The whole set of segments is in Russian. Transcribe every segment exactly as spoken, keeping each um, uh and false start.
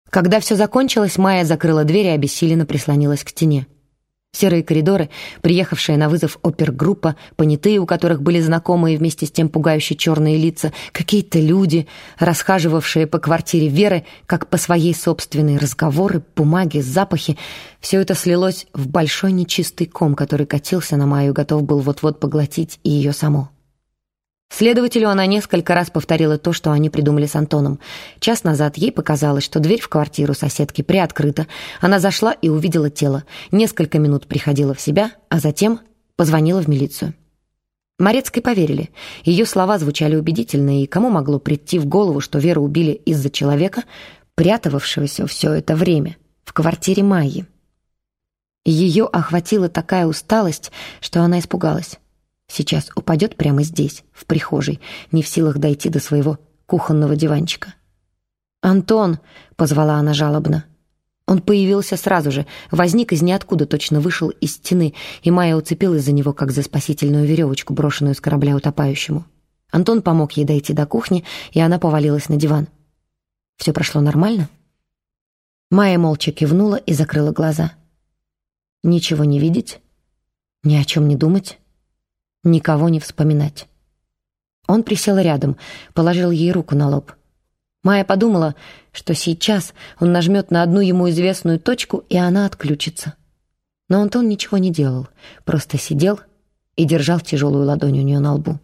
Когда все закончилось, Майя закрыла дверь и обессиленно прислонилась к стене. Серые коридоры, приехавшая на вызов опергруппа, понятые, у которых были знакомые и вместе с тем пугающие черные лица, какие-то люди, расхаживавшие по квартире Веры, как по своей собственной, разговоры, бумаги, запахи — все это слилось в большой нечистый ком, который катился на Майю, готов был вот-вот поглотить и ее саму. Следователю она несколько раз повторила то, что они придумали с Антоном. Час назад ей показалось, что дверь в квартиру соседки приоткрыта. Она зашла и увидела тело. Несколько минут приходила в себя, а затем позвонила в милицию. Морецкой поверили. Ее слова звучали убедительно, и кому могло прийти в голову, что Веру убили из-за человека, прятавшегося все это время в квартире Майи. Ее охватила такая усталость, что она испугалась. Сейчас упадет прямо здесь, в прихожей, не в силах дойти до своего кухонного диванчика. «Антон!» — позвала она жалобно. Он появился сразу же, возник из ниоткуда, точно вышел из стены, и Майя уцепилась за него, как за спасительную веревочку, брошенную с корабля утопающему. Антон помог ей дойти до кухни, и она повалилась на диван. «Все прошло нормально?» Майя молча кивнула и закрыла глаза. Ничего не видеть, ни о чем не думать, никого не вспоминать. Он присел рядом, положил ей руку на лоб. Майя подумала, что сейчас он нажмет на одну ему известную точку, и она отключится. Но Антон ничего не делал, просто сидел и держал тяжелую ладонь у нее на лбу.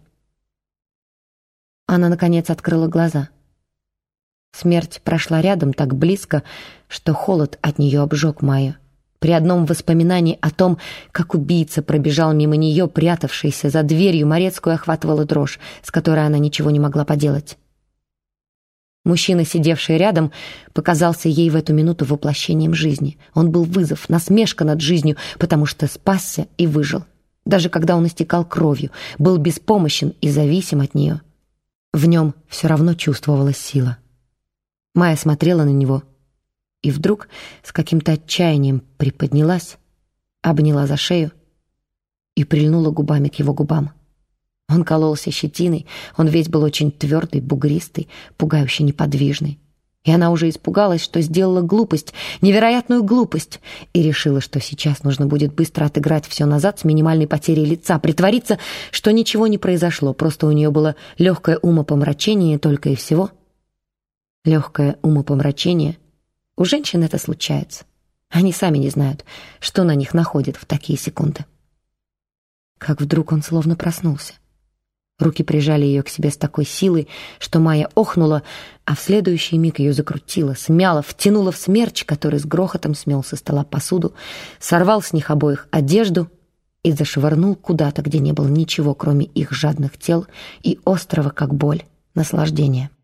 Она, наконец, открыла глаза. Смерть прошла рядом так близко, что холод от нее обжег Майю. При одном воспоминании о том, как убийца пробежал мимо нее, прятавшийся за дверью, Морецкую охватывала дрожь, с которой она ничего не могла поделать. Мужчина, сидевший рядом, показался ей в эту минуту воплощением жизни. Он был вызов, насмешка над жизнью, потому что спасся и выжил. Даже когда он истекал кровью, был беспомощен и зависим от нее. В нем все равно чувствовалась сила. Майя смотрела на него и вдруг с каким-то отчаянием приподнялась, обняла за шею и прильнула губами к его губам. Он кололся щетиной, он весь был очень твердый, бугристый, пугающе неподвижный. И она уже испугалась, что сделала глупость, невероятную глупость, и решила, что сейчас нужно будет быстро отыграть все назад с минимальной потерей лица, притвориться, что ничего не произошло, просто у нее было легкое умопомрачение только и всего. Легкое умопомрачение. У женщин это случается. Они сами не знают, что на них находит в такие секунды. Как вдруг он словно проснулся. Руки прижали ее к себе с такой силой, что Майя охнула, а в следующий миг ее закрутило, смяло, втянуло в смерч, который с грохотом смел со стола посуду, сорвал с них обоих одежду и зашвырнул куда-то, где не было ничего, кроме их жадных тел и острого, как боль, наслаждения.